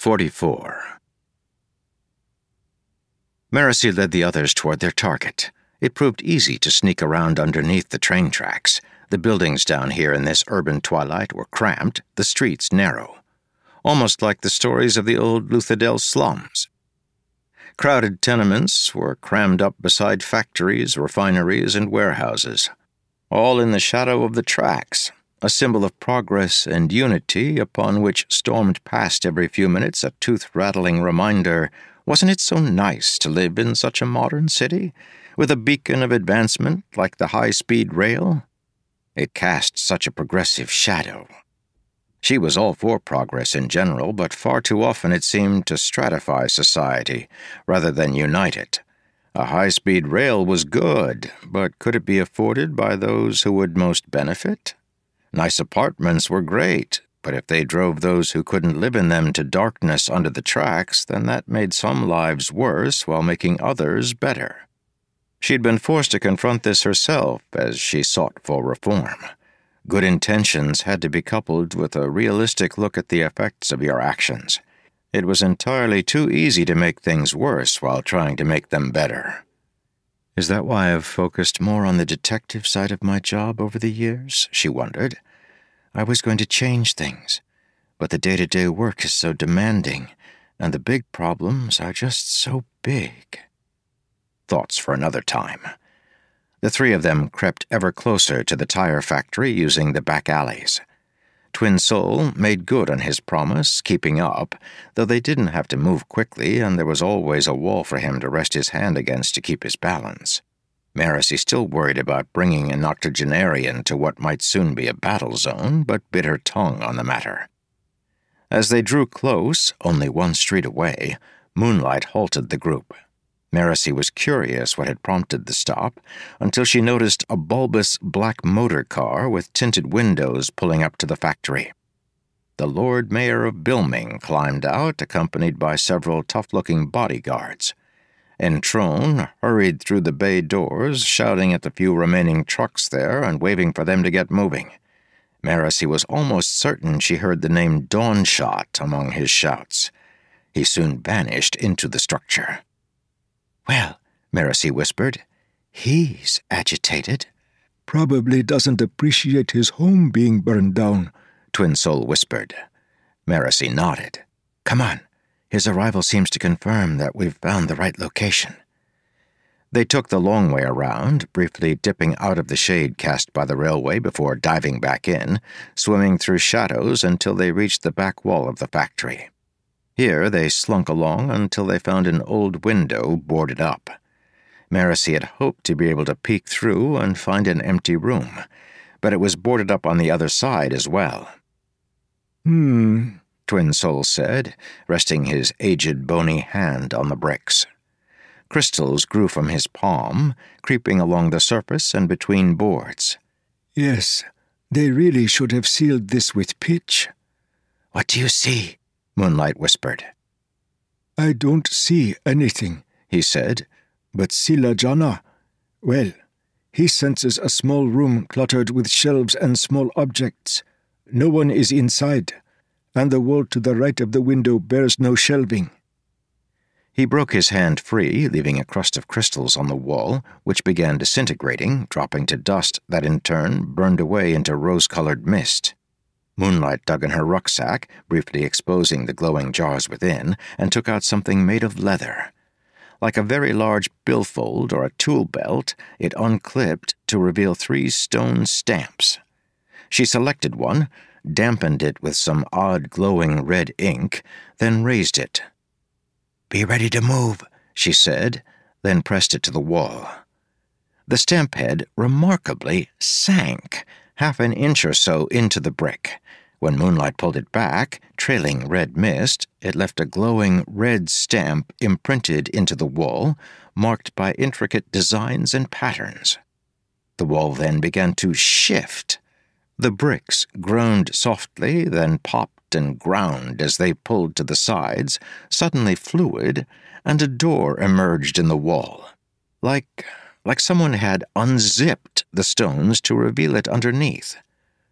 44. Marcy led the others toward their target. It proved easy to sneak around underneath the train tracks. The buildings down here in this urban twilight were cramped, the streets narrow. Almost like the stories of the old Luthadel slums. Crowded tenements were crammed up beside factories, refineries, and warehouses, all in the shadow of the tracks, a symbol of progress and unity upon which stormed past every few minutes a tooth-rattling reminder, wasn't it so nice to live in such a modern city, with a beacon of advancement like the high-speed rail? It cast such a progressive shadow. She was all for progress in general, but far too often it seemed to stratify society rather than unite it. A high-speed rail was good, but could it be afforded by those who would most benefit? Nice apartments were great, but if they drove those who couldn't live in them to darkness under the tracks, then that made some lives worse while making others better. She'd been forced to confront this herself as she sought for reform. Good intentions had to be coupled with a realistic look at the effects of your actions. It was entirely too easy to make things worse while trying to make them better. Is that why I've focused more on the detective side of my job over the years? She wondered. I was going to change things, but the day-to-day work is so demanding, and the big problems are just so big. Thoughts for another time. The three of them crept ever closer to the tire factory using the back alleys. Twin Soul made good on his promise, keeping up, though they didn't have to move quickly and there was always a wall for him to rest his hand against to keep his balance. Marcy still worried about bringing an octogenarian to what might soon be a battle zone, but bit her tongue on the matter. As they drew close, only one street away, Moonlight halted the group. Marcy was curious what had prompted the stop, until she noticed a bulbous black motor car with tinted windows pulling up to the factory. The Lord Mayor of Bilming climbed out, accompanied by several tough-looking bodyguards. Entrone hurried through the bay doors, shouting at the few remaining trucks there and waving for them to get moving. Marcy was almost certain she heard the name Dawnshot among his shouts. He soon vanished into the structure. "Well," Marcy whispered, "he's agitated." "Probably doesn't appreciate his home being burned down," Twin Soul whispered. Marcy nodded. "Come on. His arrival seems to confirm that we've found the right location." They took the long way around, briefly dipping out of the shade cast by the railway before diving back in, swimming through shadows until they reached the back wall of the factory. Here they slunk along until they found an old window boarded up. Marcy had hoped to be able to peek through and find an empty room, but it was boarded up on the other side as well. Twin Soul said, resting his aged bony hand on the bricks. Crystals grew from his palm, creeping along the surface and between boards. "Yes, they really should have sealed this with pitch." "What do you see?" Moonlight whispered. "I don't see anything," he said, "but Silajana, well, he senses a small room cluttered with shelves and small objects. No one is inside, and the wall to the right of the window bears no shelving." He broke his hand free, leaving a crust of crystals on the wall, which began disintegrating, dropping to dust that in turn burned away into rose-colored mist. Moonlight dug in her rucksack, briefly exposing the glowing jars within, and took out something made of leather. Like a very large billfold or a tool belt, it unclipped to reveal 3 stone stamps. She selected one, dampened it with some odd glowing red ink, then raised it. "Be ready to move," she said, then pressed it to the wall. The stamp head remarkably sank, half an inch or so into the brick. When Moonlight pulled it back, trailing red mist, it left a glowing red stamp imprinted into the wall, marked by intricate designs and patterns. The wall then began to shift. The bricks groaned softly, then popped and ground as they pulled to the sides, suddenly fluid, and a door emerged in the wall. Like someone had unzipped the stones to reveal it underneath.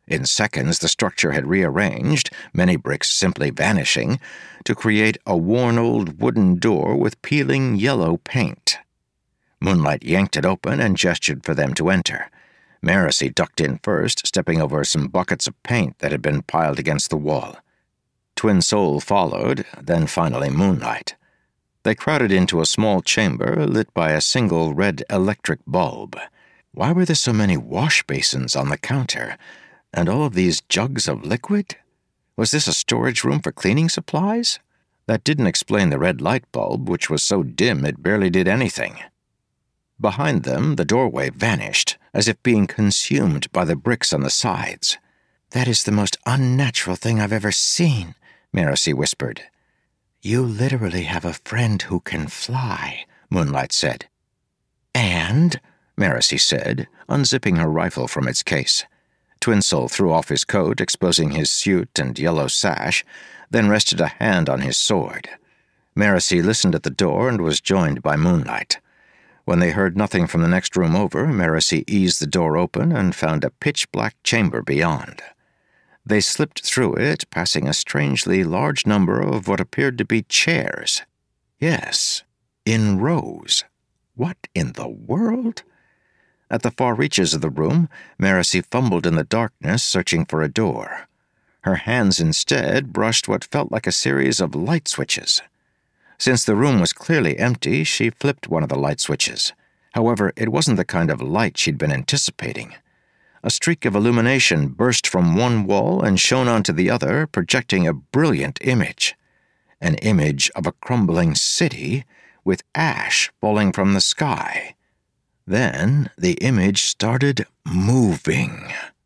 In seconds, the structure had rearranged, many bricks simply vanishing, to create a worn old wooden door with peeling yellow paint. Moonlight yanked it open and gestured for them to enter. Marasi ducked in first, stepping over some buckets of paint that had been piled against the wall. Twin Soul followed, then finally Moonlight. They crowded into a small chamber lit by a single red electric bulb. Why were there so many wash basins on the counter? And all of these jugs of liquid? Was this a storage room for cleaning supplies? That didn't explain the red light bulb, which was so dim it barely did anything. Behind them, the doorway vanished, as if being consumed by the bricks on the sides. "That is the most unnatural thing I've ever seen," Marasi whispered. "You literally have a friend who can fly," Moonlight said. "And?" Marasi said, unzipping her rifle from its case. Twin Soul threw off his coat, exposing his suit and yellow sash, then rested a hand on his sword. Marasi listened at the door and was joined by Moonlight. When they heard nothing from the next room over, Marasi eased the door open and found a pitch-black chamber beyond. They slipped through it, passing a strangely large number of what appeared to be chairs. Yes, in rows. What in the world? At the far reaches of the room, Marasi fumbled in the darkness, searching for a door. Her hands instead brushed what felt like a series of light switches. Since the room was clearly empty, she flipped one of the light switches. However, it wasn't the kind of light she'd been anticipating. A streak of illumination burst from one wall and shone onto the other, projecting a brilliant image. An image of a crumbling city with ash falling from the sky. Then the image started moving.